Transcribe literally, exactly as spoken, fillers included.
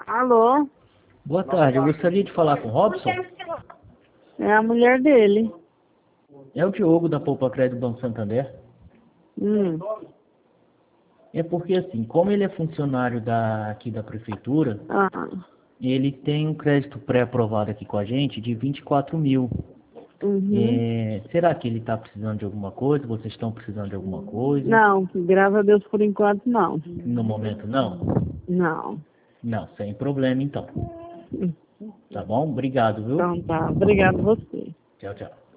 Alô? Boa tarde, eu gostaria de falar com o Robson. É a mulher dele. É o Diogo da Poupa Crédito do Banco Santander. Hum. É porque assim, como ele é funcionário da, aqui da prefeitura, Ah. ele tem um crédito pré-aprovado aqui com a gente de vinte e quatro mil. Uhum. É, será que ele está precisando de alguma coisa? Vocês estão precisando de alguma coisa? Não, graças a Deus por enquanto não. No momento não? Não. Não, sem problema então. Hum. Tá bom? Obrigado, viu? Então tá, obrigado você. Tchau, tchau.